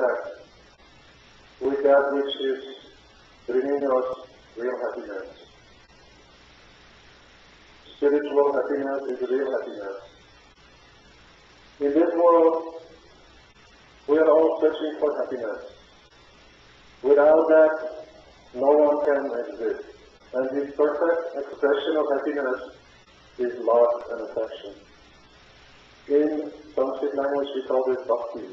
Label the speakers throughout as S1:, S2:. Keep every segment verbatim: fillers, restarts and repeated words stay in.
S1: contact with that which is bringing us real happiness. Spiritual happiness is real happiness. In this world, we are all searching for happiness. Without that, no one can exist. And the perfect expression of happiness is love and affection. In Sanskrit language, we call this bhakti.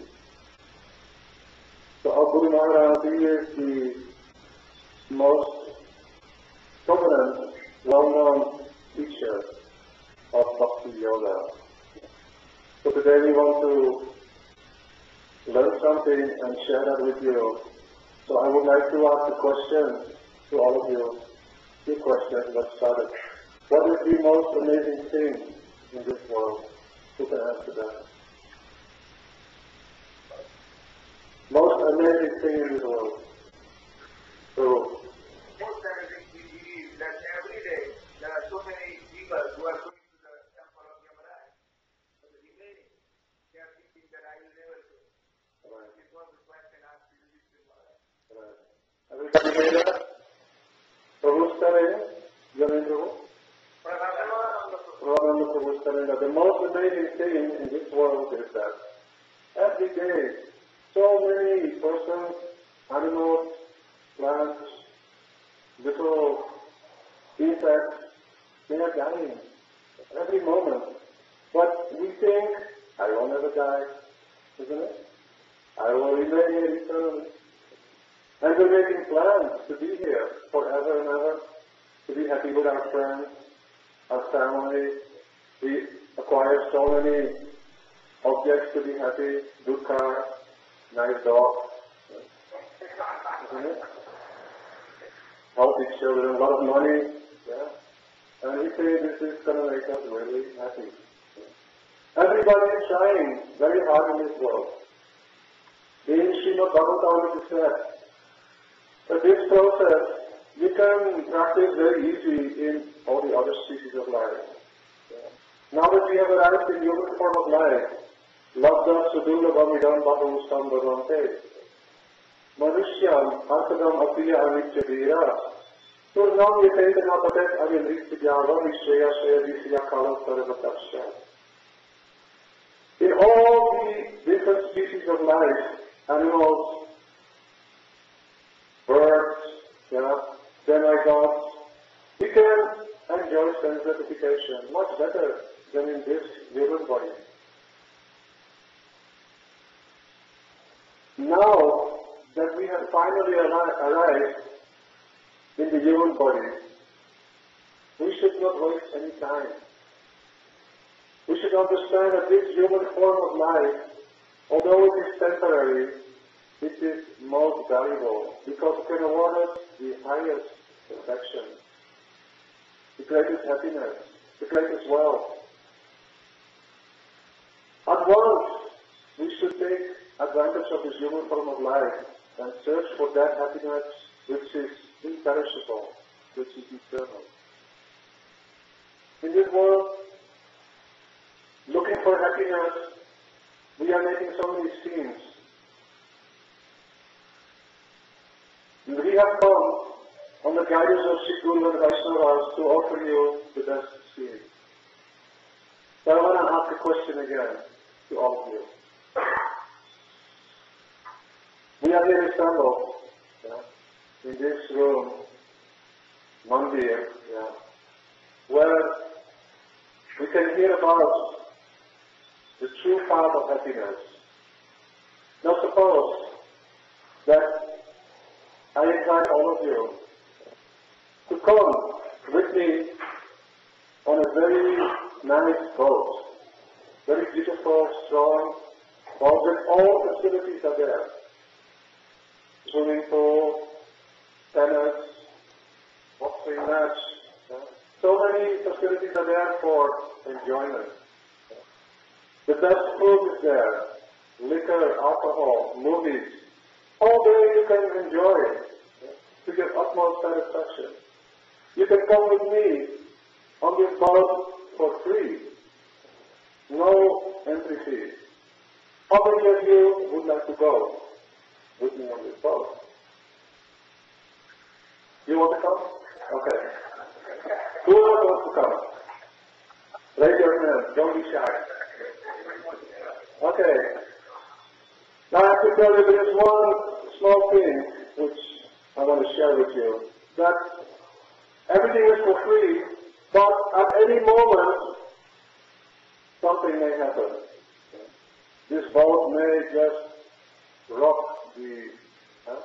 S1: So our Guru Maharaj, he is the most prominent, well-known teacher of Bhakti Yoga. So today we want to learn something and share that with you. So I would like to ask a question to all of you. Two questions, let's start it. What is the most amazing thing in this world? Who can answer that? Most amazing thing in this world. So,
S2: most amazing thing is that every day there are so many people who are going to the temple of Yamaraj, but the remaining, they are thinking that I will never go. Right. It was the question asked to you to Maharaj.
S1: Right. Everybody hear that? Prabhu Staraya? Yamin Prabhu? Pravananda Prabhu Staraya. The most amazing thing in this world is that every day so many persons, animals, plants, little insects, they are dying every moment. But we think, I will never die, isn't it? I will remain here eternally. And we're making plans to be here forever and ever, to be happy with our friends, our family. We acquire so many objects to be happy, good car, nice dog, isn't it? Healthy children, a lot of money, yeah. And we say this is going to make us really happy. Everybody is trying very hard in this world. In Srimad Bhagavatam it is said that this process you can practice very easy in all the other species of life. Yeah. Now that we have arrived in human form of life, Labda Sudula Bhamidam Bahu Sambhavante Manushyan Arkadam Apiya Anitya Vira Turnam Yetena Patet Avinritya Vishya Shaya Visya Kalam Sarvataksha. In all the different species of life, animals, birds, yeah, demigods, we can enjoy sense gratification much better than in this human body. Now that we have finally arrived in the human body, we should not waste any time. We should understand that this human form of life, although it is temporary, it is most valuable because it can award us the highest perfection, the greatest happiness, the greatest wealth. At once, we should take advantage of this human form of life and search for that happiness which is imperishable, which is eternal. In this world, looking for happiness, we are making so many schemes. And we have come on the guidance of Sri Guru and Vaishnavas to offer you the best scheme. So I want to ask a question again to all of you. We are here assembled, yeah, in this room, Mandir, yeah, where we can hear about the true path of happiness. Now suppose that I invite all of you to come with me on a very nice boat, very beautiful, strong boat, with all facilities are there. Swimming pool, tennis, boxing match. Yeah. So many facilities are there for enjoyment. The best food is there, liquor, alcohol, movies. All day you can enjoy yeah, to your utmost satisfaction. You can come with me on this boat for free. No entry fee. How many of you would like to go? want to come? Okay. Who else wants to come? Raise your hand. Don't be shy. Okay. Now I have to tell you there is one small thing which I want to share with you. That everything is for free, but at any moment something may happen. This boat may just rock the huh?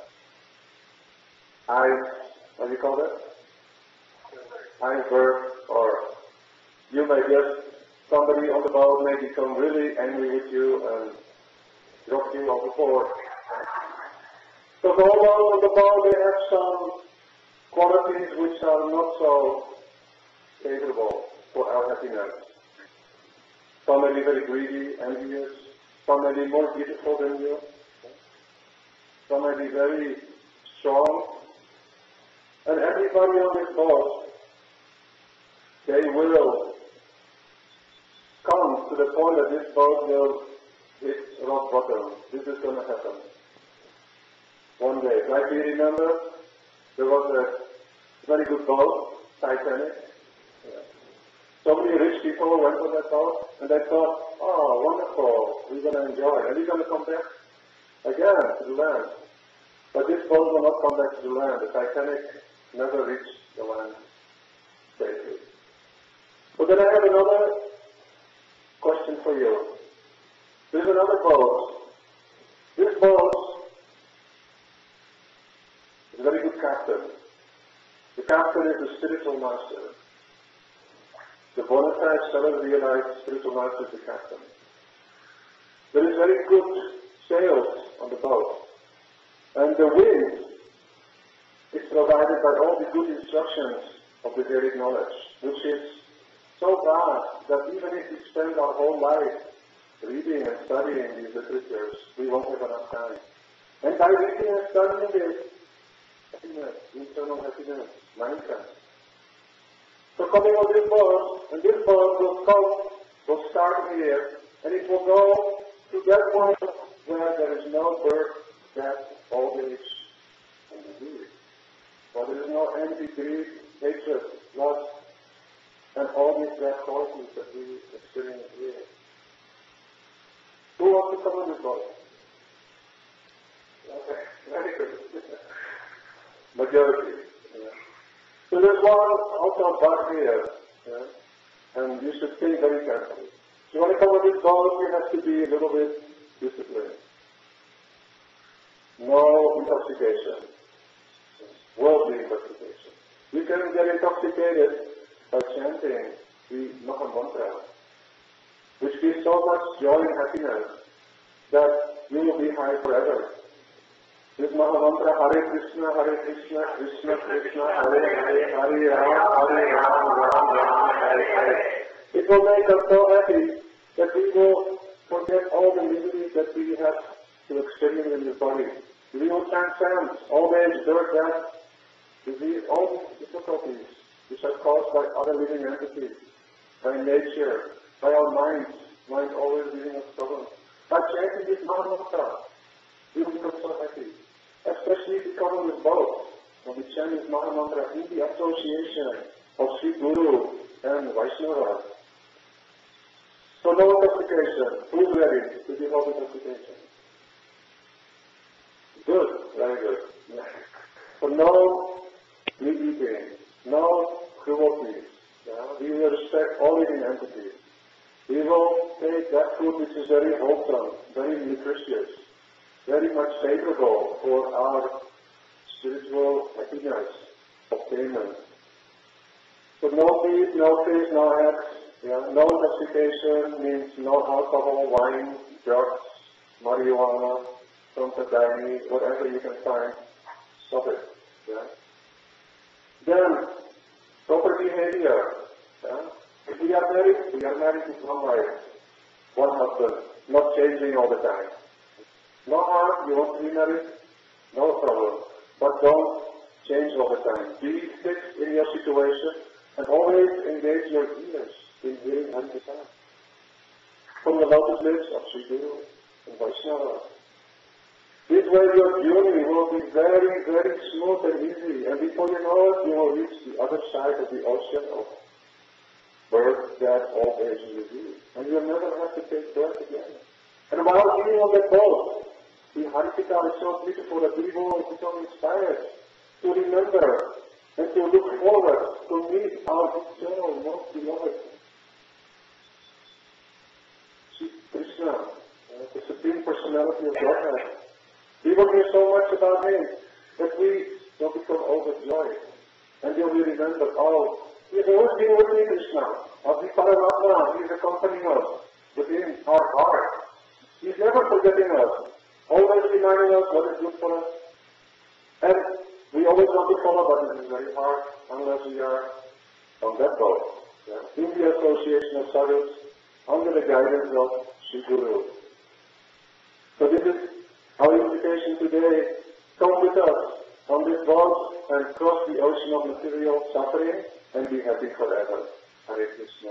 S1: ice, what do you call it? Iceberg, or you may just, somebody on the boat may become really angry with you and drop you overboard. So although on the boat they have some qualities which are not so favorable for our happiness. Some may be very greedy, envious, some may be more beautiful than you, some may be very strong, and everybody on this boat, they will come to the point that this boat will hit rock bottom. This is going to happen one day. Like you remember, there was a very good boat, Titanic. Yeah. So many rich people went on that boat, and they thought, oh, wonderful, we're going to enjoy it. Are we going to come back again to the land? But this boat will not come back to the land. The Titanic never reached the land safely. But then I have another question for you. There's another boat. This boat is a very good captain. The captain is the spiritual master. The Bonaparte seller realized spiritual master is the captain. There is very good sails on the boat. And the wind is provided by all the good instructions of the Vedic knowledge, which is so vast that even if we spend our whole life reading and studying these literatures, we won't have enough time. And by reading and studying this, happiness, internal happiness, manifest. So coming on this boat, and this boat will come, will start here, and it will go to that point where there is no birth, death, old age, and disease. Where there is no envy, greed, hatred, lust, and all these bad qualities that we experience here. Who wants to come on this boat? Okay, very good. Majority. Yeah. So there's one also back here, yeah? And you should think very carefully. If you want to come on this boat, you have to be a little bit disciplined. No intoxication. Worldly intoxication. You can get intoxicated by chanting the Maha Mantra, which gives so much joy and happiness that you will be high forever. This Maha Mantra, Hare Krishna, Hare Krishna, Krishna Krishna, Hare Hare, Hare Ram, Hare Ram, Ram Ram, Hare Hare. It will make us so happy that we will forget all the miseries that we have to experience in this body. We will transcend old age, birth, death, disease, all these difficulties which are caused by other living entities, by nature, by our minds, mind always giving us problems. By chanting this Maha Mantra, we will become so happy. Especially if we come on this boat, when we chant this Maha Mantra in the association of Sri Guru and Vaishnava. So no intoxication. Who's ready to give up intoxication? Good, very good. So no meat eating, no cruelty. Yeah? We will respect all living entities. We will take that food which is very wholesome, very nutritious, very much favorable for our spiritual happiness, obtainment. So no meat, no fish, no eggs. Yeah? No intoxication means no alcohol, wine, drugs, marijuana, Sampradayani, whatever you can find, stop it. Yeah? Then, proper behavior. Yeah? If we are married, we are married to one wife, one husband, not changing all the time. No harm, you want to be married, no problem. But don't change all the time. Be fixed in your situation and always engage your ears in hearing Harinatha from the lotus lips of Sri Guru and Vaishnava. These where your journey will be very, very smooth and easy. And before you know it, you will reach the other side of the ocean of birth, death, old age, and disease. And you'll never have to take birth again. And while being on that boat, the Harikata is so beautiful that we will become inspired to remember and to look forward to meet our eternal, most beloved Krishna, uh, the Supreme Personality of Godhead. We will hear so much about Him that we will become overjoyed. And then we remember, oh, He has always been with me, Krishna. Of the Paramatma, He is accompanying us within our heart. He is never forgetting us, always reminding us what is good for us. And we always want to follow, but it is very hard unless we are on that boat. Yeah. In the association of sadhus, under the guidance of Sri Guru. So this is our invitation today. Come with us on this boat and cross the ocean of material suffering and be happy forever. Hare Krishna.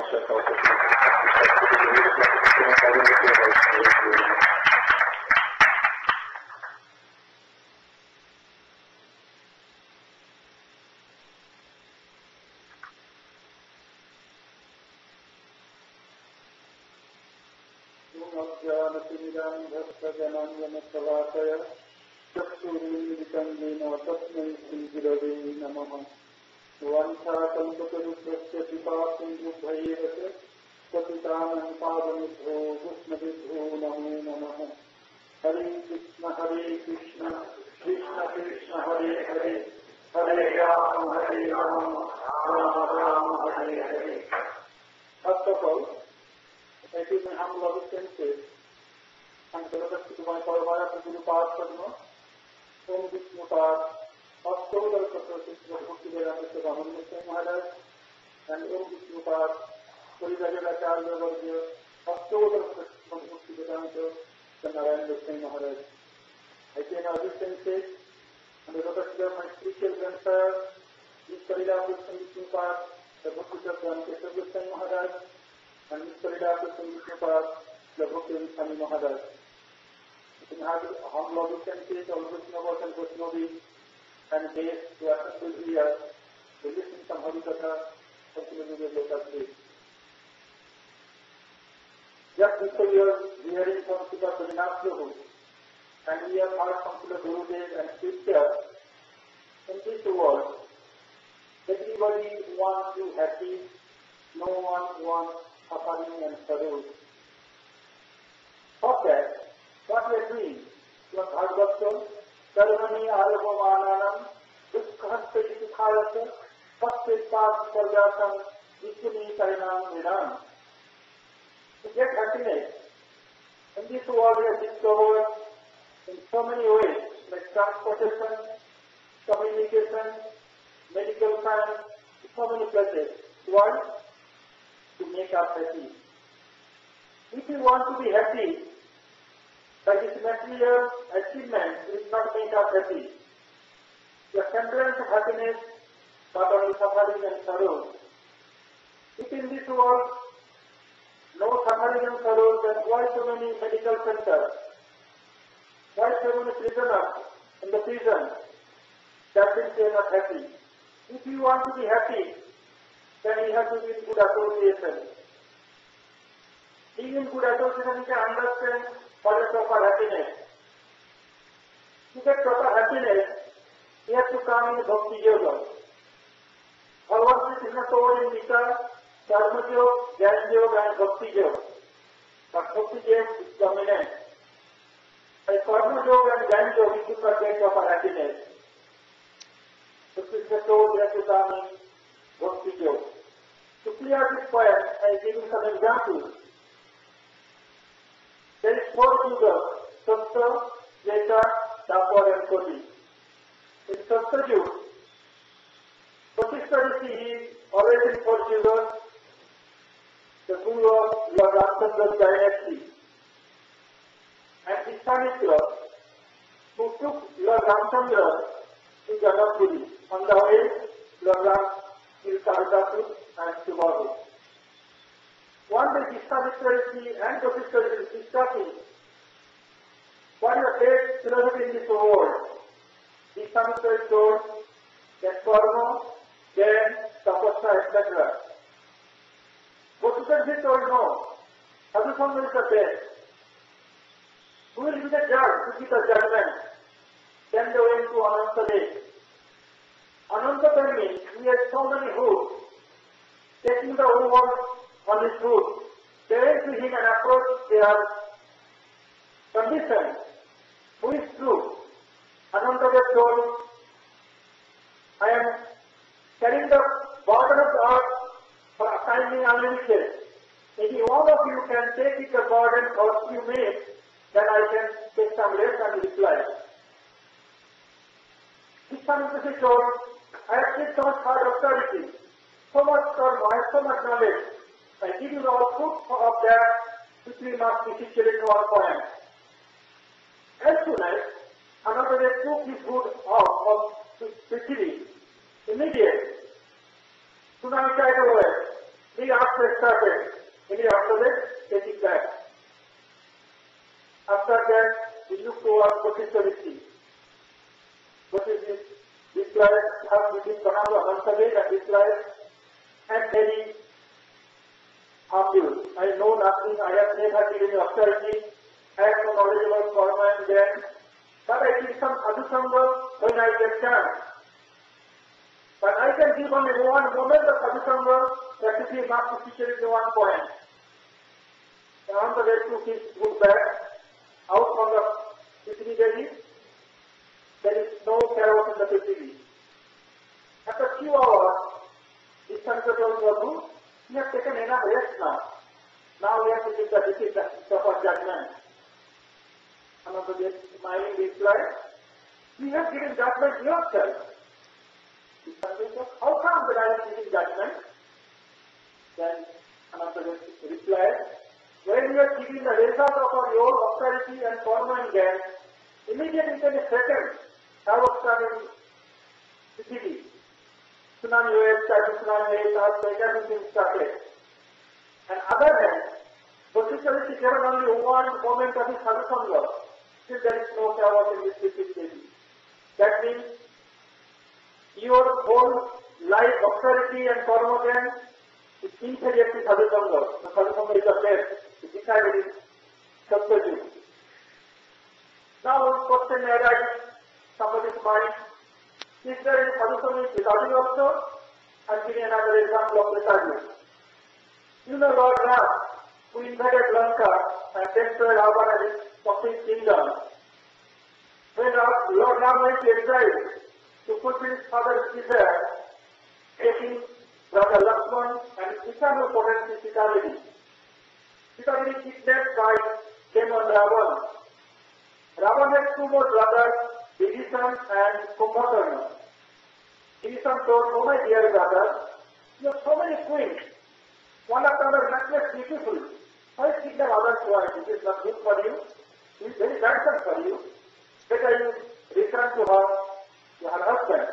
S1: Hare Krishna, Hare Krishna, Krishna Krishna, Hare Hare, Hare Rama, Hare Rama, Rama Rama, Hare Hare. First of all, it is my humble obeisances and benefits to my Parvaya Guru Padma, Om Vishnu Pad, October Sattva Bhaktivedanta Ramananda Swami Maharaj, and Om Vishnu Pad, Puridajaracharya Vargya, October Sattva Bhaktivedanta Narayana Swami Maharaj. I take our obeisances and the lotus of my spiritual grandfather, Mister Ridhaku Vishnu Pad, the Bhakti of Ramkesha Swami Maharaj, and Mister Ridhaku Vishnu Pad, the Bhakti of Swami Maharaj. In our humble obeisances, all Vaishnavas and Vaishnavis and guests who are assembled here to listen to some Harikatha, particularly the lotus days. Just before you are hearing from Srila Prabhupada Prabhu, and we have heard from Srila Gurudev and Scripture, in this world, everybody wants you happy, no one wants suffering and sorrow. For that, what we are doing, from Bhagavatam, Karmani Arabhamananam, Dukkhaste Dukkayasa, Paste Pas Sarjatam, Vishuni Sarinam Vedam. To get happiness, in this world we have discovered in so many ways, like transportation, communication, medical science, so many places. Why? To make us happy. If you want to be happy, by this material achievement will not make us happy. The semblance of happiness, but only suffering and sorrow. If in this world no suffering and sorrow, then why so many medical centers? Why so many prisoners in the prison? That means they are not happy. If you want to be happy, then you have to be in good association. Being in good association, you can understand what is proper happiness. To get proper happiness, you have to come in Bhakti Yoga. Bhagavan Sri Krishna told in Gita, Karma Yoga, Jnana Yoga and Bhakti Yoga. But Bhakti Yoga is dominant. By Karma Yoga and Jnana Yoga, we should not get proper happiness. So Krishna told you have to come in Bhakti Yoga. To clear this point, I give you some examples. There is four yugas, Satya, Treta, Dwapar and Kali. In Satya Yuga, Vasishtha Rishi is always in four yugas, the guru of Lord Ramchandra's dynasty. And Vishwamitra, who took Lord Ramchandra to Jagatpuri. On the way, Lord Ram killed Karatapur and Subhahu. One day Vishwamitra Rishi and Vasishtha Rishi is discussing what is the fate philosophy in this world. Islamically told that karma, then tapasya, et cetera. Bodhisattva told no. Sadhusanga is the best. Who will be the judge? Who will be the judgment? Then they went to Ananta Lake. Ananta means he has so many hoods. Taking the woman on his hood. They went to him and approached their condition. Who is true? Ananta told, I am carrying the burden of the earth for assigning unlimited. Any one of you can take it the burden or you make, then I can take some rest and reply. This time is told, I have seen so much hard authority, so much karma, I have so much knowledge. I give you all proof of that, which we must be situated in one point. As soon as another day took his food off of Prithvi, immediate, tsunami tidal wave, he after started, immediately after that, take it back. After that, we look towards Bodhisattva. What is this? This life has within Panama Hansaved and this life and very harmful. I know nothing, I have never given authority, I have no knowledge about karma and then, but I give some adhusanga when I get chance. But I can give only one moment of adhusanga that should be not situated in one point. And on the way to his good back, out from the Prithvi Devi, there is no chaos in the Prithvi. After a few hours, this Santa told Prabhu, we have taken enough rest now. Now we have to give the decision of judgment. Another day, smiling replied, we have given judgment yourself. This Santa said, how come that I am giving judgment? Then another day replied, when you are giving the result of your authority and karma and gain, immediately within a second, I was starting to give it. Tsunami waves started, tsunami waves, earthquake, everything started. And other hand, Bodhisattva is given only one moment of his sadhusanga. Still there is no chaos in this Prithvi. That means your whole life, authority and karma gain is inferior to sadhusanga. The sadhusanga is the best. It decided in Satyajug. Now one question may arise, somebody's mind, is there any sadhusanga in Prasadhi also? I am giving another example of Prasadhi. You know Lord Ram, who invaded Lanka and destroyed Ravana's complete kingdom. When Lord Ram went to exile to fulfill his father's desire, taking brother Lakshman and his eternal potency Sita Devi. Sita Devi kidnapped by Demon Ravan. Ravan had two more brothers, Vibhishan and Kumbhakarna. Vibhishan told, oh my dear brother, you have so many queens. One after another necklace beautiful. Why kidnap others twice? It is not good for you. It is very bad for you. Better you return to her, to her husband.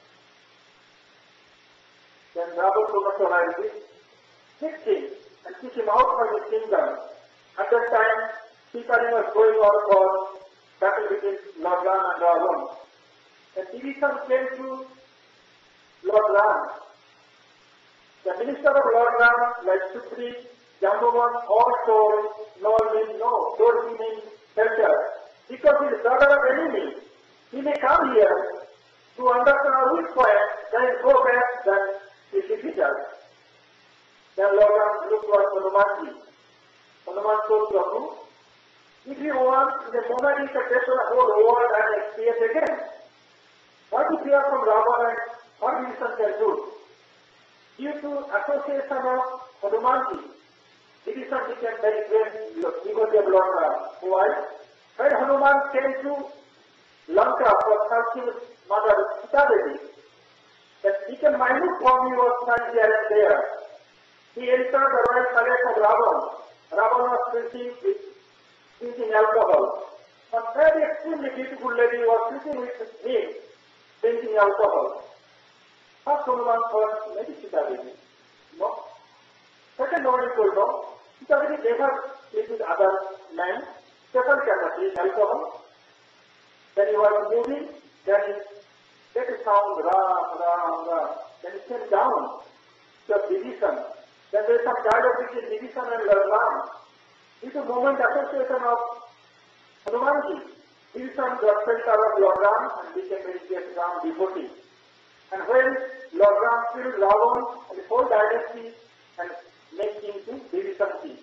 S1: Then Ravan told us to write this, kick him and kick him out from his kingdom. At that time, Sita was going out for battle between Lord Ram and Ravan. And Vibhishan came to Lord Ram. The minister of Lord Ram, like Sutri, Jambavan, all told, no means no, told him in shelter. Because he is brother of enemy. He may come here to understand our weak point, then go back, then he defeat us. Then Lord Ram looked towards Hanumanji. Hanuman told Prabhu, if you want, in the moment you can destroy the whole world and experience again. What you fear from Ravana and what Vibhishan can do? Due to association of Hanumanji, Vibhishan became very great devotee of Lord Ram. Why? When Hanuman came to Lanka for searching mother Sita Devi, that little minute form he was found here and there. He entered the royal palace of Ravan. Ravan was drinking with drinking alcohol. A very extremely beautiful lady was sitting with him, drinking alcohol. First Hanuman thought, maybe Sita Devi. No. Second Hanuman told, no, Sita Devi never sleep with other men. Second cannot drink alcohol. he was moving, then he let a sound, Ram, Ram, Ram. Then he came down to a division. Then there is some dialogue between division and Ram. This is a moment association of Hanumanji. Division got felt out of Lord Ram and became a great Ram devotee. And when Lord Ram killed Ravan and the whole dynasty and made him to division king.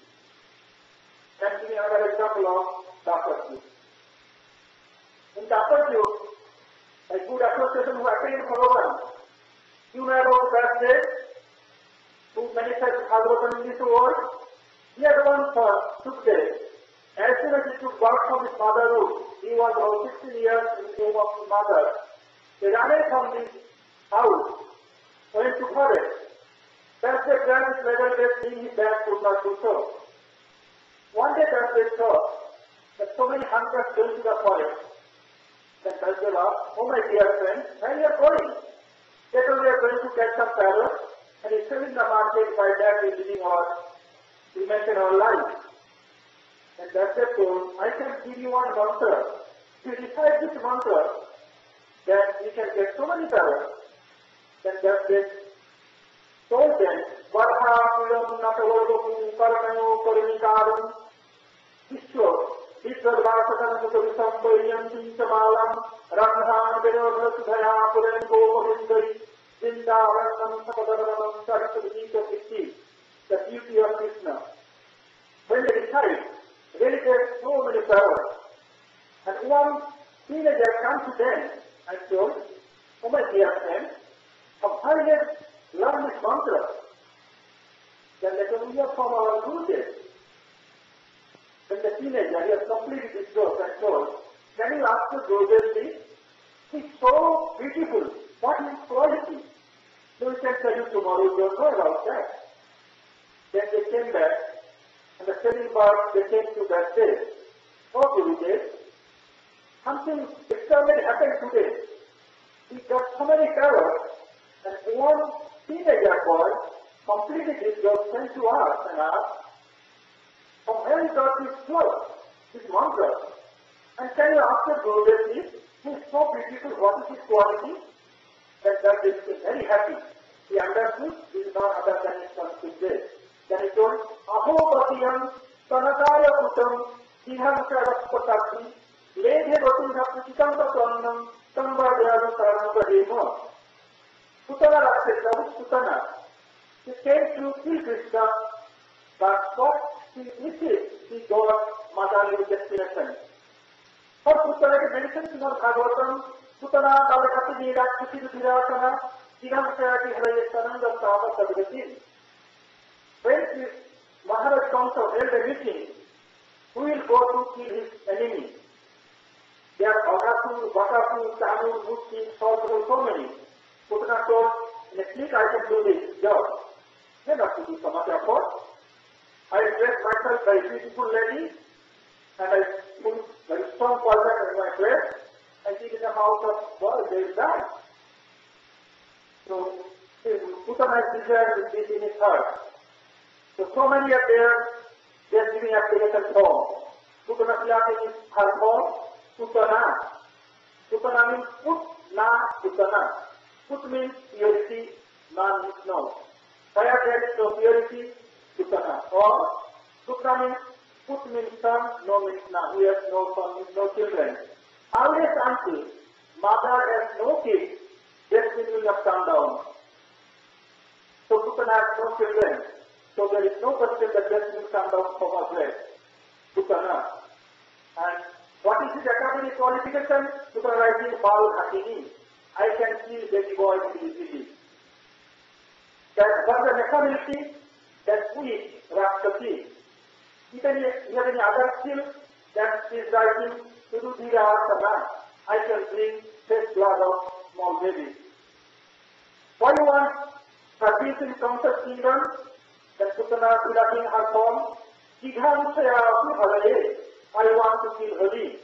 S1: And give me another example of Daparju. In Daparju, a good association who attained Bhagavan, you know about that day, who manifested Bhagavatam in this world, he had one thought, took day. As soon as he took birth from his motherhood, he was about sixteen years in the womb of his mother. He ran away from his house, went to forest. That's the grand level that seeing his dad could not do so. One day Thursday saw that so many hunters going to the forest. Then Thursday asked, oh my dear friend, where you are going? They told we are going to catch some parrots, and he's selling the market by that we're living our, we maintain our life. And Thursday told, I can give you one mantra. If you recite this mantra, then you can get so many parrots. Then Thursday told them, Varha Pulam Natavardam Karanayo Karinikaram Vishwa Vishwadvasatam Sukavisam Pariyanti Samalam Ranghan Vinodha Sudhaya Puran Govindari Vrindavanam Sapadaranam Sarasvati Kriti, the beauty of Krishna. When they recite, they get so many parrots. And one teenager comes to them and told, oh my dear friend, how I have learned this mantra. Then they told, we are from our Gurudev. Then the teenager, he has completed his course and told, can you ask the Gurudev please? He's so beautiful. What is his quality? So we can tell you tomorrow, you don't know about that. Then they came back. And the second part, they came to that day. Oh, Gurudev, something extraordinary happened today. We got so many parrots, and one teenager boy completed his job, sent to us and asked, from where he got this flow, this mantra? And can you ask the Gurudev please? He is so beautiful, what is his quality? That that is very happy. He understood this is not other than his Sanskrit day. Then he told, Aho Patiyam, Sanataya Putam, Siham Saraspataki, Ledhe Vatunha Puchitam Patwanam, Sambhadhyadu Saranabhadema. Putana Rakshasa, Putana. He came to see Krishna, but what he wishes, he got Madhali destination. For Putana, he mentions in our Bhagavatam, Putana, Kavakati Nira, Kuchidu Virasana, Siham Sarati Hare Sananda Sava Sabhagati. When Maharaj Council held a meeting, who will go to kill his enemy? There are Bhagasu, Bhagasu, Tanu, Musti, Saudra, so many. Putana told, in a click I can do this job. Then I have to do some other effort. I dress myself by a beautiful lady, and I put very strong poison in my dress, and give it a mouth of, well, they will die. So, Putana is desired with this in his heart. So, so many are there, they are giving application form. Putana Pilati is her form, Putana. Putana means put, na, Putana. Put means purity, na means no. Fire there is no purity, Putana. Or, Putana means put means son, no means na. He has no son, means no children. Always until mother has no kids, destiny will not come down. So Putana has no children. So there is no question that destiny will come down from her breast. Putana. And what is his academic qualification? Putana writing Bal Hakini. I can kill baby boys easily. That was the nationality that we, Rakshasi. Even if you have any other skill that is writing to do Dhira Asana, I can bring fresh blood of small babies. Why you want service in Kamsa's kingdom? That Putana Pilating her form, Jighan Sayatu Hare, I want to kill Hari.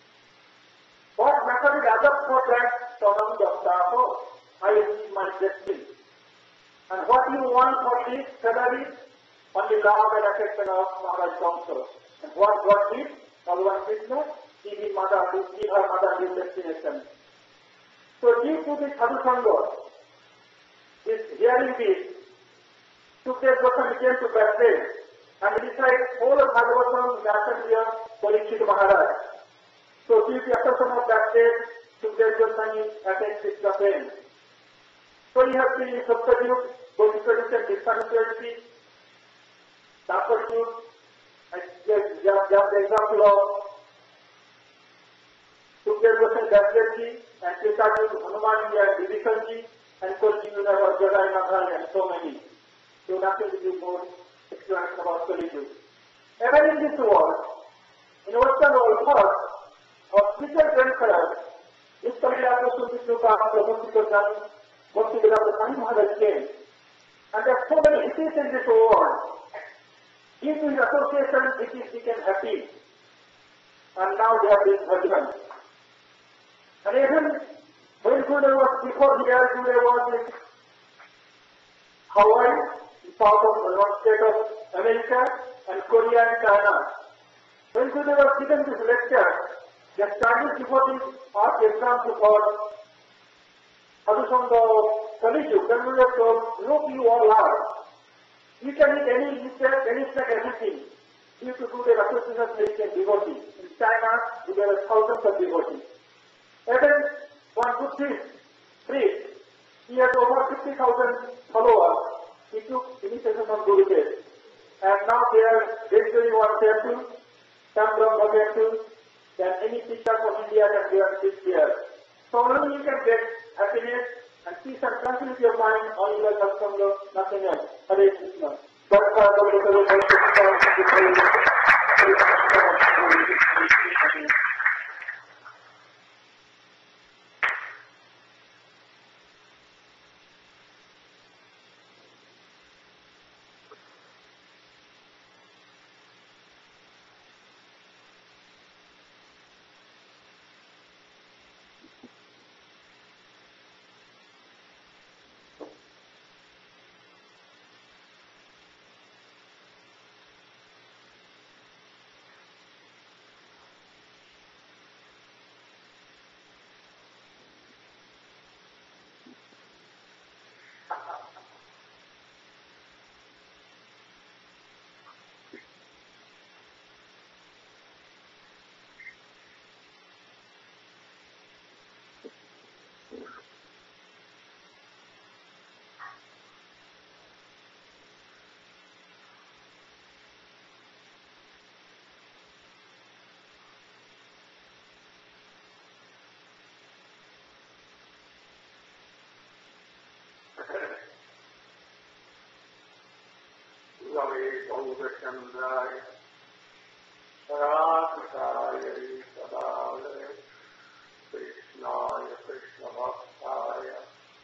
S1: What matter is other for that Sonam Dastaho? I achieve my destiny. And what you want for this salary? Only love and affection of Maharaj Council. And what God did? Bhagavan Krishna, give his mother, give her mother his destination. So due to this sadhu sangha, this hearing this, Sukdev Goswami came to Bhattacharya and recited whole of Bhagavatam narrated here Parikshit Maharaj. So due to the attention of Bhattacharya, Sukdev Goswami attained Krishna fame. So he has been in Satyayuga, both tradition and spirituality. Thakur Yuga, and just the example of Sukdev Goswami Bhattacharya and Krishna Hanuman and Vibhishan and Kali Yuga or Jadai Madhai and so many. So nothing to do more explanation about Kali Yuga. Ever in this world, in Western world first, our spiritual grandfathers, this Kalilata Sundisuka, Prabhu Sikosani, Bhakti Vedanta Swami Maharaj came. And there are so many cities in this world. Due to his association, cities became happy. And now they have been bhajan. And even when Gurudev was before here, Gurudev was in Hawaii, in south of the state of America, and Korea and China. When Gurudev was given this lecture, the Chinese devotees asked example for Sadhu-sangha of Kali Yuga. Then Gurudev told, look, you all are. You can eat any, you can any snack, everything. Due to Gurudev association, they can devotee. In China, there are thousands of devotees. Even one Buddhist priest, he has over fifty thousand followers. He took initiation from Gurudev. And now they are basically one temple, Sam Brahma temple, then any teacher from India can go and teach here. So only you can get happiness and peace and tranquility of mind, only by Satsanga, nothing else. Hare Krishna. Love Gaurachandrai, Radhikaya Sadale, Krishnaya Krishna Bhaktaya,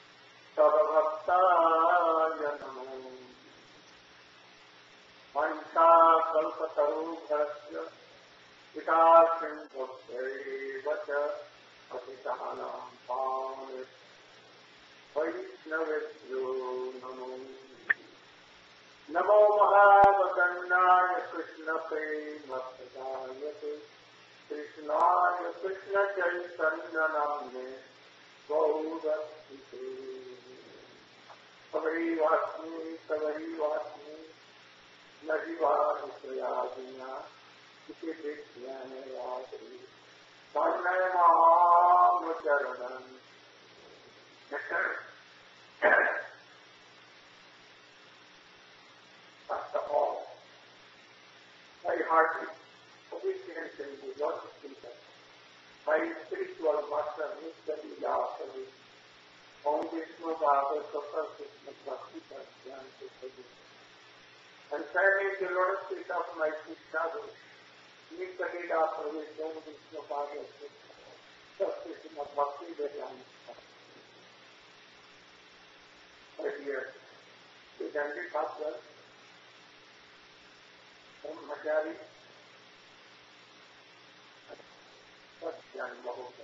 S1: Sadabhaktaya Namo. Mancha Kalpatarubhasya, Vitashin Bhakti-vacha, Patitanam Panis, Vaishnavibhyo Namo. Namo Mahavakandaya Krishna Premapradayate Krishnaya Krishna Chaitanya Namne Gaurasthite Savari Vasmi Savari Vasmi Najivadisayadina Ike Krishyane Vasri Sannay Mahamacharanam. First of all, very hearty obedience in the Lord Jesus. My spiritual master, Mister Leela Service, Om Vishnu Bhagavad Gita Krishna Bhakti Prajnan Service. And serving the Lord feet of my Krishna Guru, Mister Leela Service, Om Vishnu Bhagavad Gita Krishna Bhakti Prajnan Service. My dear, the Gandhi Pastor, Om Hajari, Satyan Bahuta.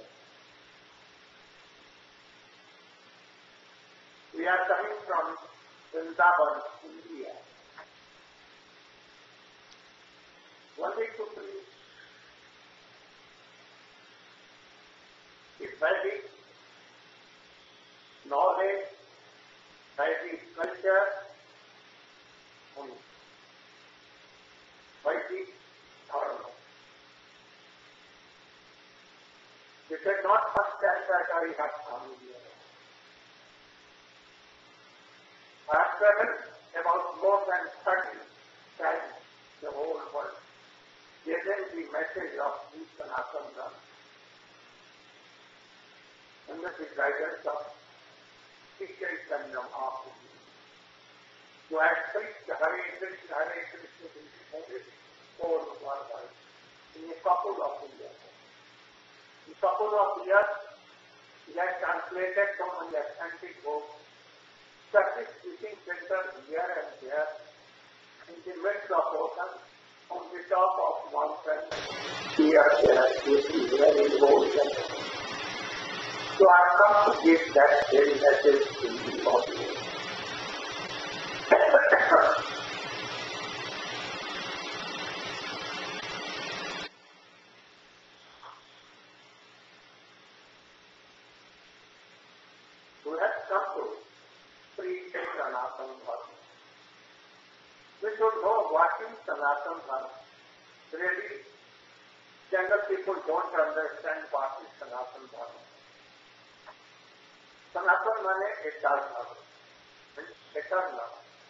S1: We are coming from Vrindavan, India. Wanting to preach
S2: the Vedic knowledge, Vedic culture, and Vedic dharma. This is not first time that I have come here. I have traveled about more than thirty times the whole world, giving the message of the Sanatana Dharma under the guidance of Krishna Chaitanya Mahaprabhu. So I preached Hare Krishna, Hare Krishna, Krishna all over the world in a couple of years. In a couple of years, he has translated from an authentic book, practice teaching center here and there, in the midst of ocean, on the top of mountain, here, there, here, in the ocean. So I come to give that very message to the audience. We have come to preach Sanatana Dharma. We should know what is Sanatana Dharma. Really, general people don't understand what is Sanatana Dharma. Sanatana means eternal, means eternal.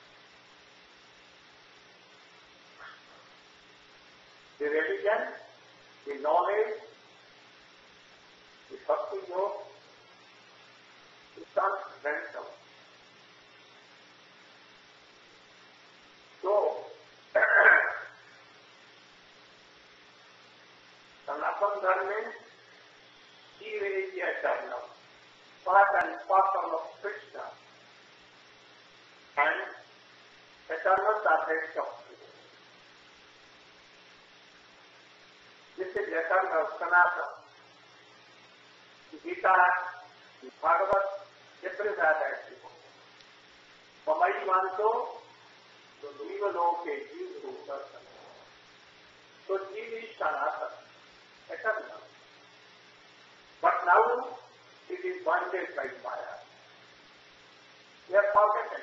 S2: The religion, the knowledge, the bhakti yoga, is transcendental. So, Sanatana Dharma means he is the eternal, part and parcel of Krishna, and eternal subject of Krishna. This is eternal Sanatana. The Gita, the Bhagavad, everywhere that you go. Mamai Manto, the Niva Loke, Jeev Rupa Sanatana. So Jeev is Sanatana, eternal. But now, it is bonded by Maya. We are forgotten.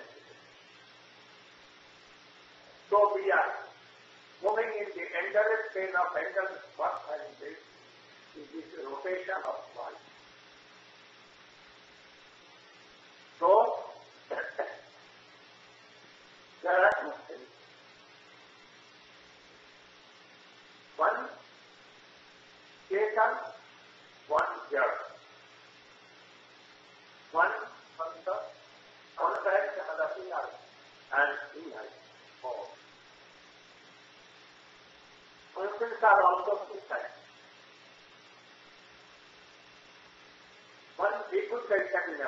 S2: So we are moving in the endless chain of endless birth and death in this rotation of life. So, there are two things. One, Chetan, one Jad. One Manta, one side, another inner, and inner. Four. Functions are also two sides. One Bhikkhu Chaitanya,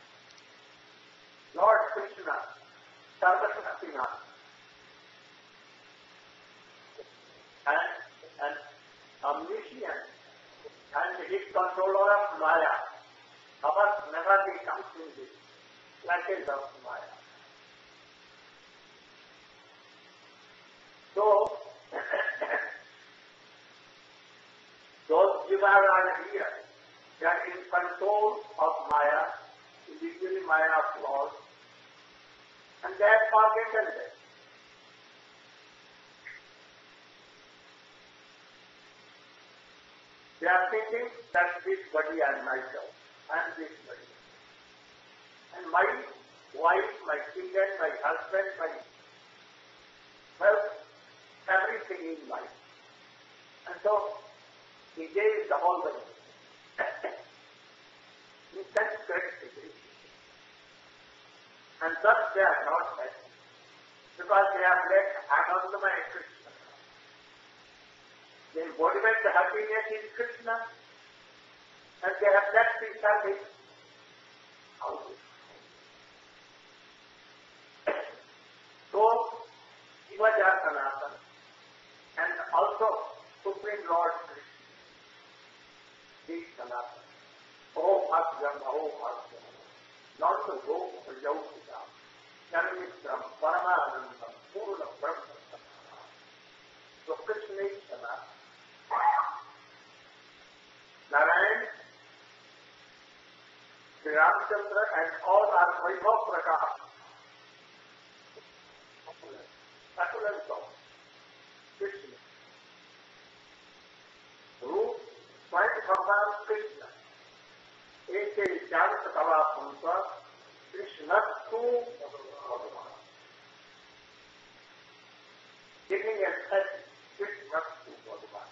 S2: Lord Krishna, Sarvashaktina, and an omniscient, and his controller of Maya. Our never becomes in this, like a of Maya. So, those jivas are here. They are in control of Maya, individually Maya of Lord, and they have forgotten it. They are thinking that this body and myself, and this body. And my wife, my children, my husband, my wealth, everything in life. And so, he gave the whole body. In such great degree. And thus they are not happy. Because they have let Anandamaya Krishna. The embodiment, the happiness is Krishna. And they have left the service. How is it? So, he was Sanatana. And also, Supreme Lord Krishna. He is Sanatana. Oh, Bhaktam, oh, Bhaktam. Not to go for Yogita. Janamistram, Paramanandam, Purna Brahma. So, Krishna is Sanatana. Narayan Ramchandra and all are Vaibhav Prakash. Opulence of Krishna. रूप स्वयं भगवान कृष्ण एक जानत कला पुंसा कृष्णस्तु भगवान giving a touch कृष्णस्तु भगवान.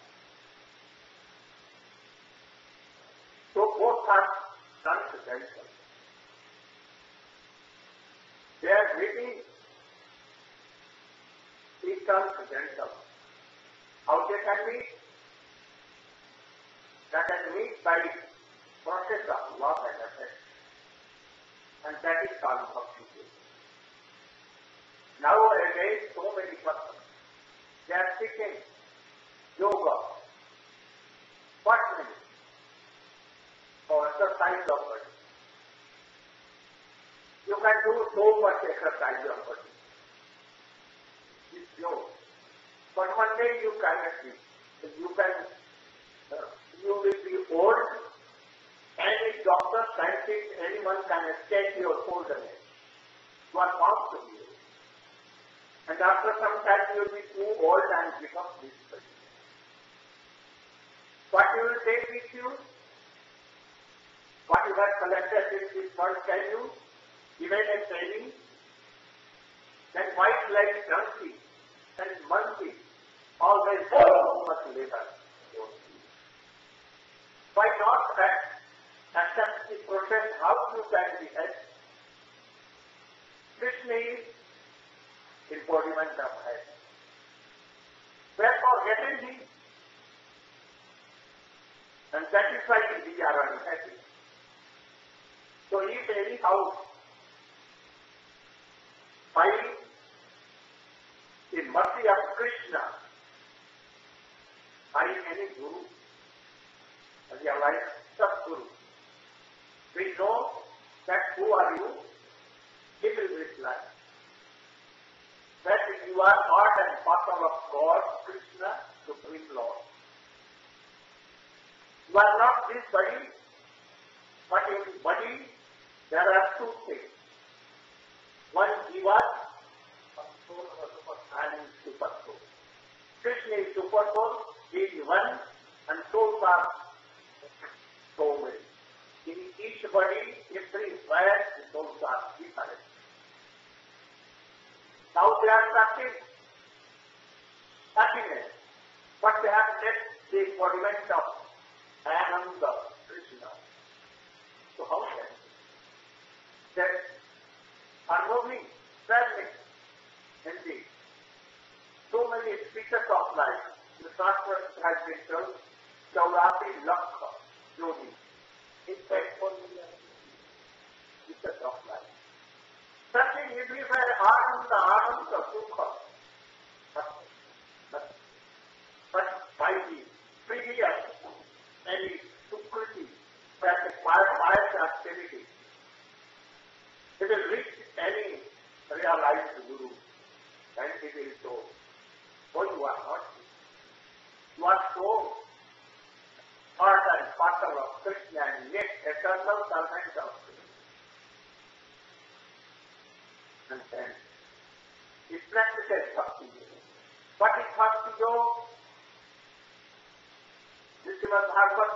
S2: So both are transcendental. Their meeting is transcendental. How they can meet? That can meet by process of love and effect. And that is called bhakti. Nowadays, so many persons, they are seeking yoga, what means? For exercise of body. You can do so much exercise of body. It's yoga. But one day you cannot be. You can, uh, you will be old. Any doctor, scientist, anyone can escape your old age. You are bound to be old. And after some time you will be too old and become this. What you will take with you? What you have collected in this world, can you even a training? Then white like donkey and monkey always follow much later. Why not accept the process how you can be helped? Krishna is embodiment of health. Therefore, getting him and satisfying we are unhappy. So if anyhow, by the mercy of Krishna, by any guru, realized Sadguru, we know that who are you? He will reply that you are heart and bottom of God, Krishna, Supreme Lord. You are not this body, but in the body there are two things. One Jiva and Super Soul. Krishna is Super Soul, he is one, and souls are so many. In each body, everywhere the souls are different. Now they are practicing happiness, but they have left the embodiment of Ananda, Krishna. So how can that are moving, traveling, indeed. So many speakers of life. The Shastra has been told, Chaurati Lakha, Yogi. In fact, speakers of life. Searching everywhere, Ananda, Ananda, Sukha. But, but by the previous any Sukriti, that the pious activity, it will reach any realized Guru, and he will show, oh, you are not. You are so heart and parcel of Krishna and yet eternal servant of Krishna. And then he practices Bhakti Yoga. What is Bhakti Yoga? This is Bhagavad.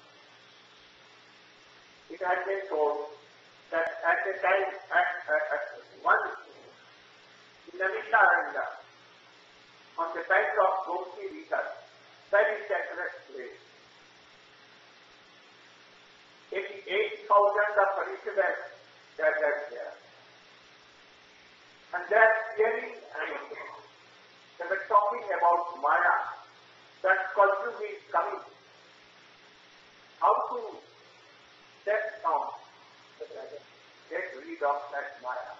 S2: It has been told that at a time, at, at, at one, in Namisharanya, on the bank of Gomti River, very sacred place, eighty-eight thousand of parishioners gathered there. And they are hearing and they were talking about Maya, that Kalyu is coming. How to set down, get rid of that Maya.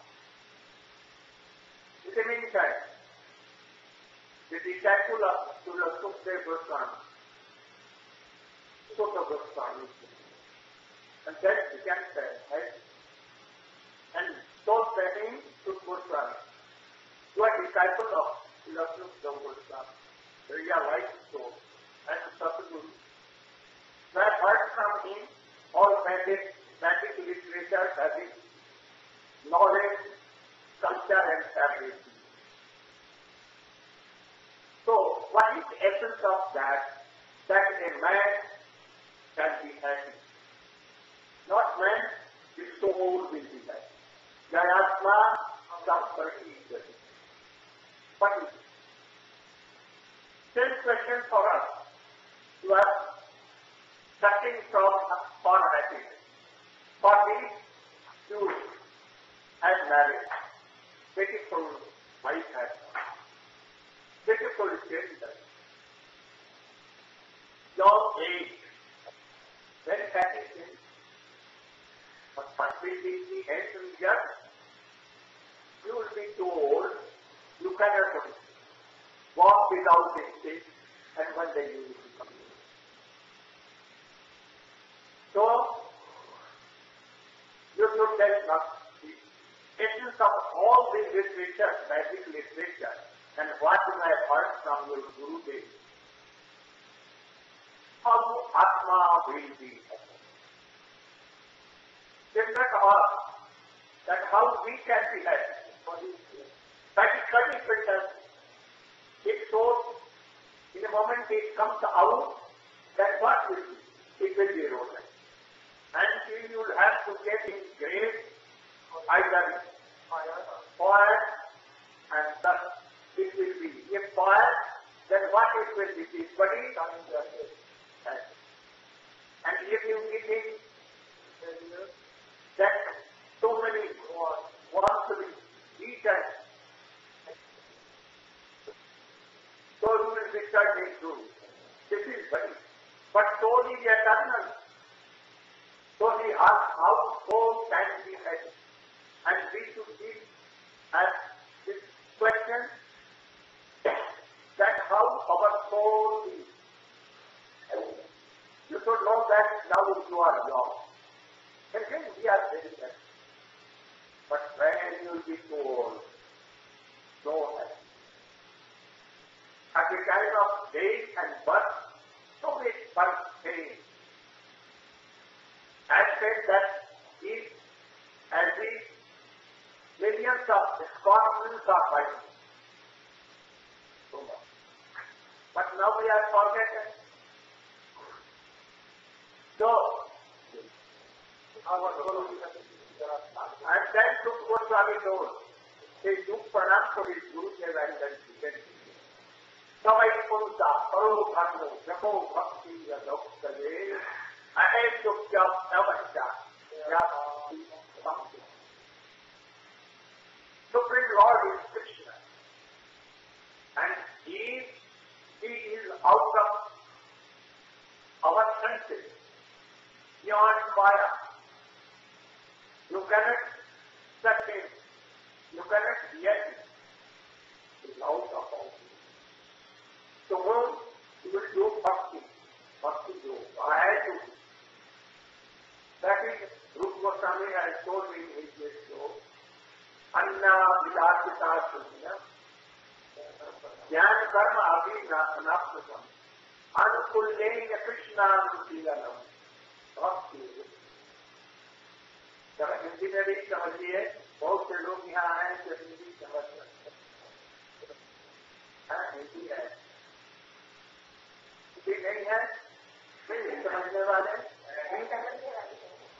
S2: In the meantime, the disciple of Srila Sukadeva Goswami, Sutta Goswami, and then began to help. And told him to Goswami, you are disciple of Srila Sukadeva Goswami, realized soul, and Sadguru. So I heard from him all magic, magic literature having knowledge, culture and fabric. So, what is the essence of that? That a man can be happy. Not man, his soul will be happy. Jayatma Samparti Ijati. What is it? Same question for us. You are searching from for happiness. For this, you have married. Beautiful wife has. Beautiful gender. Your age. Very happy. But what will be the end result? You will be too old. You cannot walk without a stick, and one day you will become. So, you should get not the essence of all this literature, Vedic literature, and what you have heard from your Guru Dev. How Atma will be. Different or that how we can be happy. That is conditioned. It shows in a moment it comes out, that what will be? It will be eroded. And you will have to get in grave, either fire and thus it will be. If fire, then what it will be? This body coming to us. And if you give it, that so many want to be eaten, so you will be turned into. This is body. But soul is eternal. So he asks how soul can be happy. And we should see as this question that how our soul is. You should know that now you are young. And then we are very happy. But when you will be too old, no happy. At the time of age and birth, so much birth pain. I said that if as the millions of scorpions are fighting. So much. But now we are forgotten. So, our Guru, and then took Goswami told, they took pranam for his Guru Dev and then he said, Savai Punta, Paro Bhagno, Jamo Bhakti, Yadokale, Ahe Sukya Navasya, Yadokale, something. Supreme Lord is Krishna. And he, he is out of our senses, beyond Maya. You cannot touch him. You cannot hear him. He is out of all things. So you will do bhakti. Bhakti do. I do. That is, Rupa Goswami has told me in his show, Anna Vilasita Sunya, Jnana Karma Abhina Anapnasam, Anukullena Krishna Anukulanam. Bhakti. जब हिंदी में भी समझिए, बहुत से लोग यहाँ आए जो हिंदी समझ सकते हैं। हिंदी है, हिंदी नहीं है, नहीं समझने वाले नहीं समझने वाले।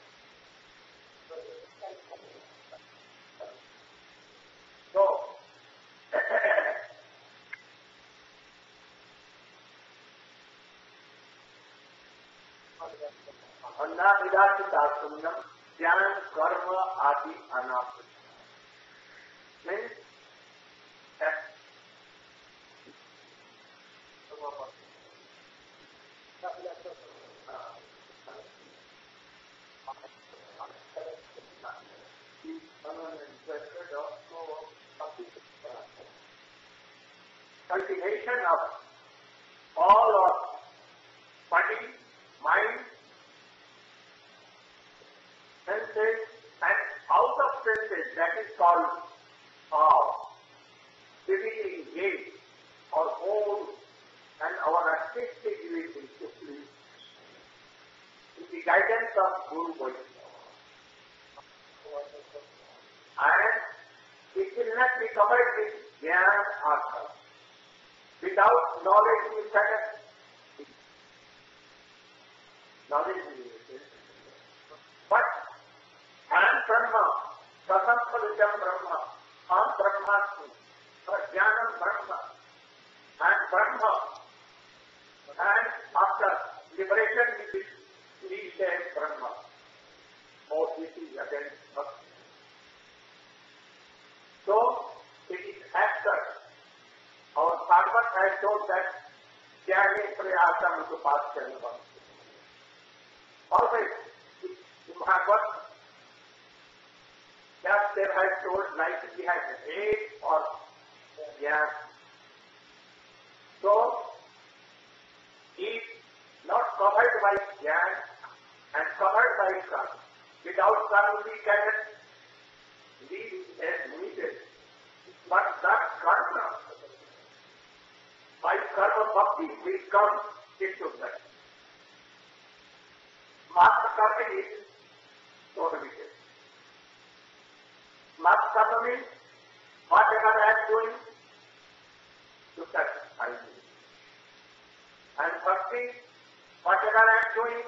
S2: तो अन्ना विदासिता सुन्नम ज्ञान कर्म आदि अनाप means cultivation of all of body, mind, senses, and out of senses, that is called how really engaged our whole and our artistic ability to please with the guidance of Guru Vaishnava. And it will not be covered with jnana artha. Without knowledge you cannot. Knowledge is but I am Brahma, Tasam Phalujam Brahma, Am Brahmasmi, Jnanam Brahma, I am Brahma. And after liberation we reach Brahma. Oh, this is again Bhakti. So, it is after our Bhagavad has told that Jnane Prayasam to pass Karnivam. Always, in Bhagavad, just there has told like he has eight or yeah. So, he is not covered by Jnana and covered by Karma. Without Karma we cannot live as needed. But that Karma, by Karma Bhakti, will come into that. Master Karma is prohibited. Master Karma means whatever I am doing, to that I do. And Bhakti, whatever I am doing,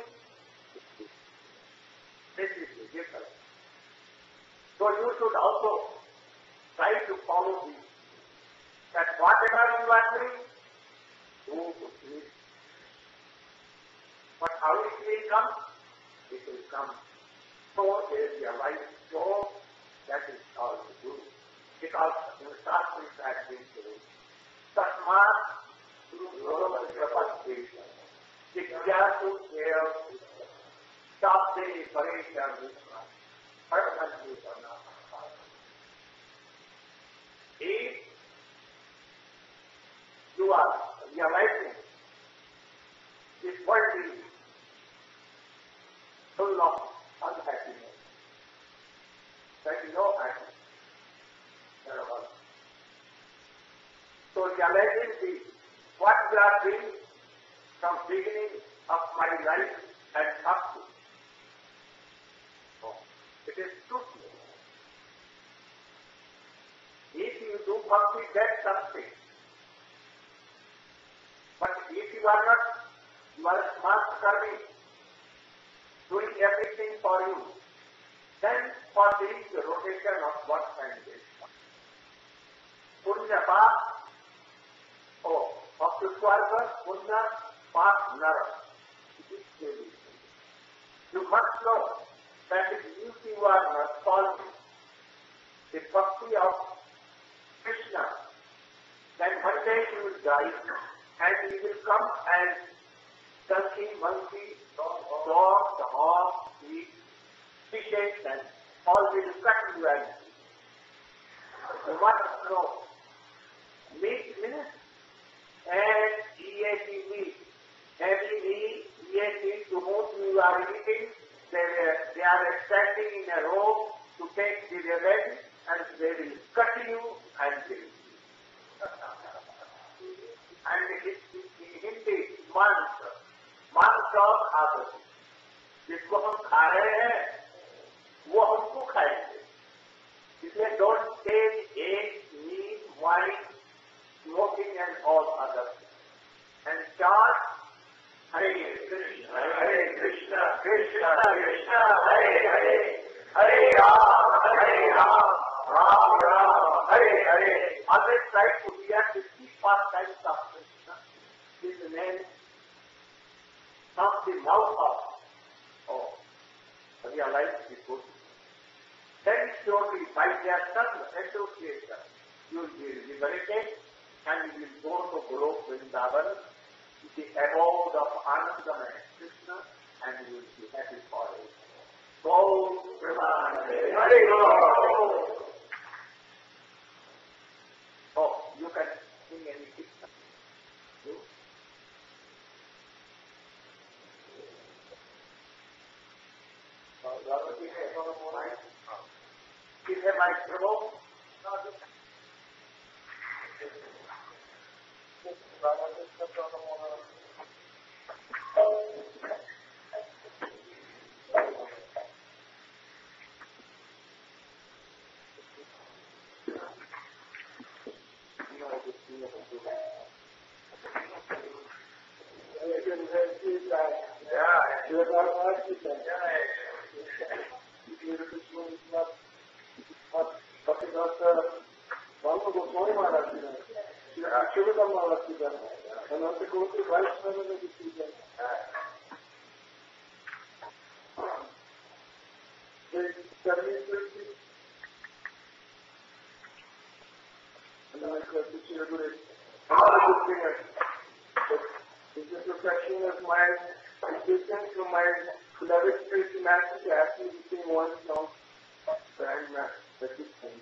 S2: this is the difference. So you should also try to follow this. That whatever you are doing, do to please. But how it will come? It will come. So there is a right flow, that is all to do. Because the Shastra has been told. Tasmat Guru Prabhati Jigyatu Dev Sabde Paresha Vishwa Parvanti Parna. If you are realizing this world is full of unhappiness, there is no happiness. So realizing this, what we are doing from beginning of my life and up to. Oh, it is truth. If you do bhakti, that's something. But if you are not, you are smart karmi, doing everything for you, then for this the rotation of what and this. Punya path, oh, of the Swarga, Punya path Nara. You must know that if you are not following the bhakti of Krishna, then one day you will die and you will come as donkey, monkey, dog, the horse, the fishes, and all will cut you and you must know. Meat means and E A T meat. Every E A T to whom you are eating, they, they are standing in a row to take the revenge and they will cut you and kill you. And it is in Hindi, mantra. Mantra of others. जिसको हम खा रहे हैं, वो हमको खाएंगे. इसलिए don't take egg, meat, wine, smoking and all others. And chant Hare Krishna, Hare Krishna, Krishna Krishna, Hare Hare, Hare Ram, Hare Ram, Ram Ram, Hare Hare. Always try to hear fifty pastimes of Krishna. His name from the mouth of oh, realize the good. Then slowly by their tongue association, you will be liberated and you will go to Guru Vrindavan, the abode of Anandamaya Krishna, and you will be happy forever. Go, Brahmane, Hare Krishna. Oh, you can sing any Krishna. You? Is there my trouble?
S1: Because I like you then. You not not talking about the one of the small Maharaj. You actually come Maharaj. And not to go to right side of the decision. And then I said, this is a good thing. This is perfection of my existence from my beloved spiritual master to ask me to sing one song that I'm not persistent.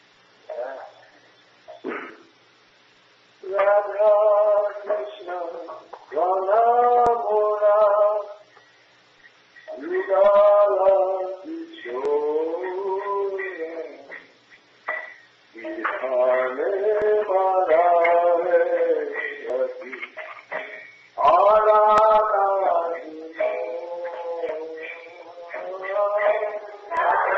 S1: Radha Krishna Radha Mora Yugala Kishore Vihane Marare Ati Aradha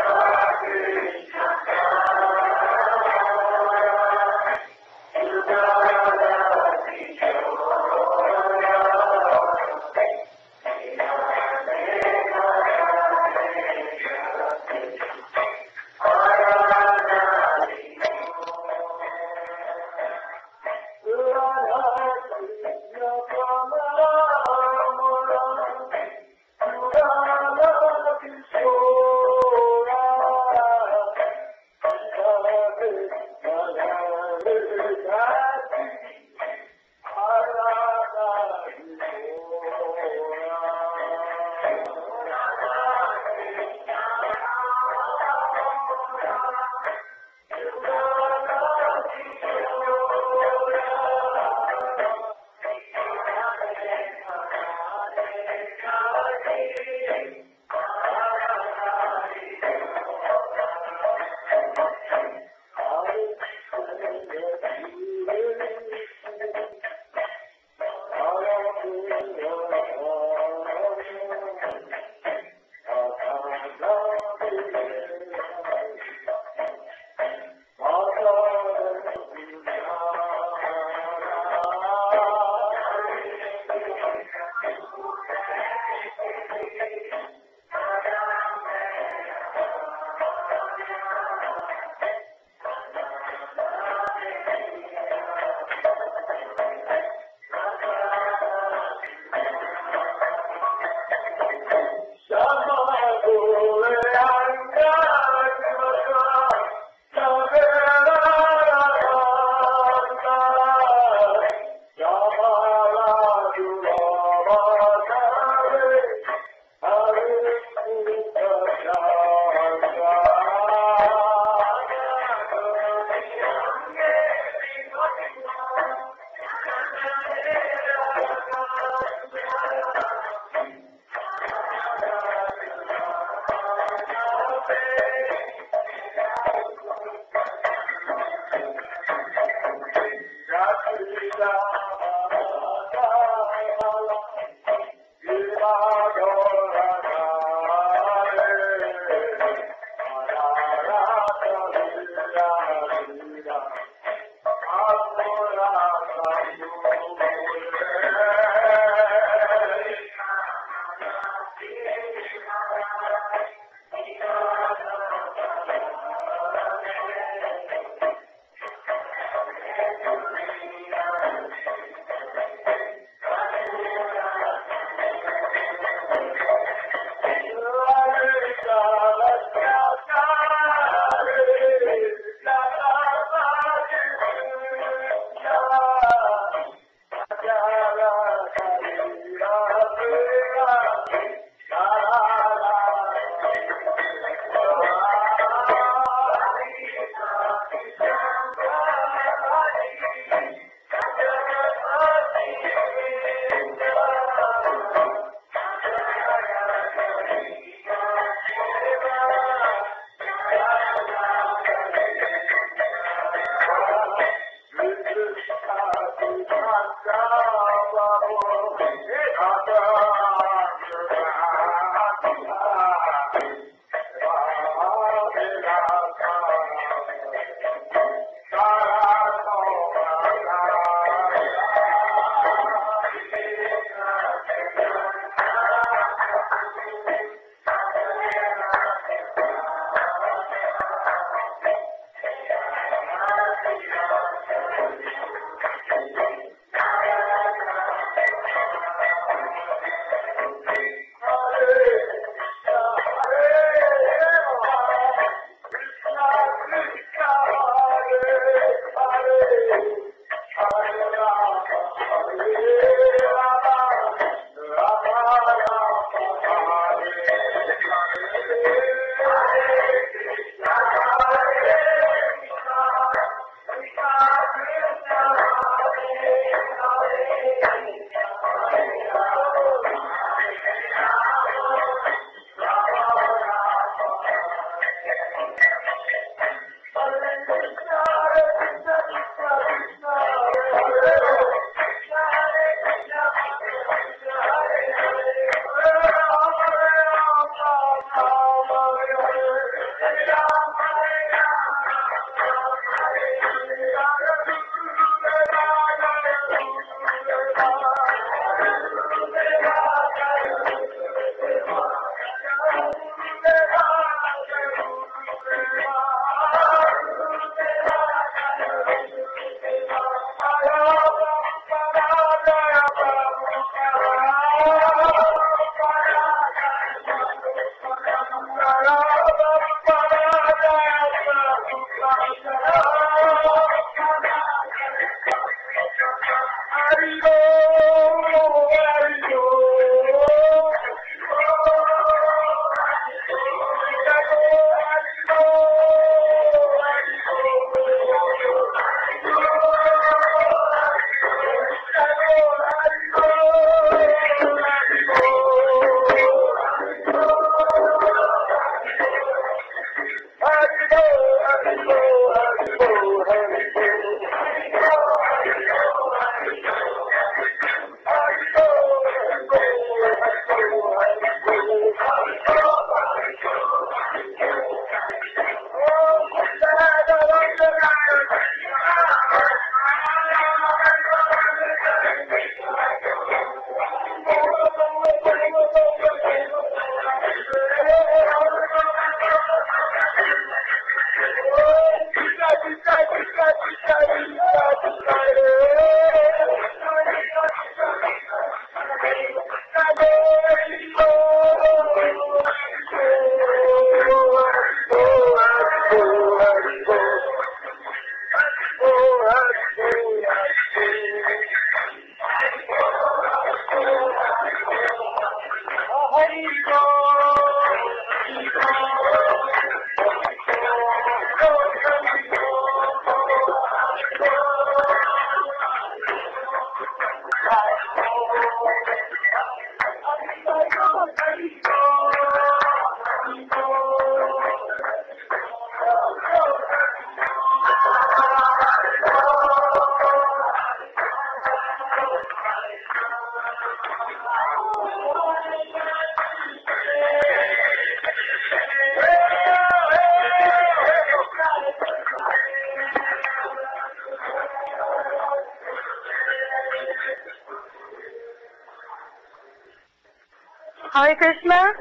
S3: Hare Krishna.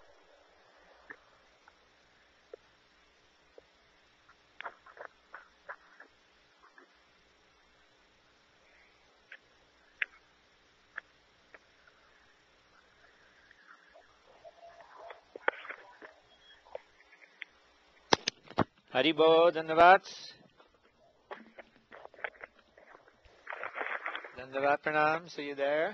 S4: Haribo, Dandavat. Dandavat Pranam, so you there?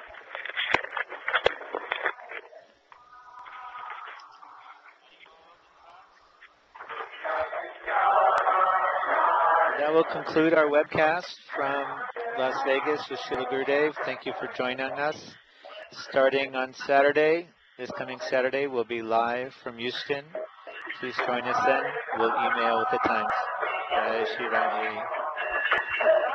S4: That will conclude our webcast from Las Vegas with Srila Gurudev. Thank you for joining us. Starting on Saturday, this coming Saturday, we'll be live from Houston. Please join us then. We'll email with the times. Jai Shri Radhe.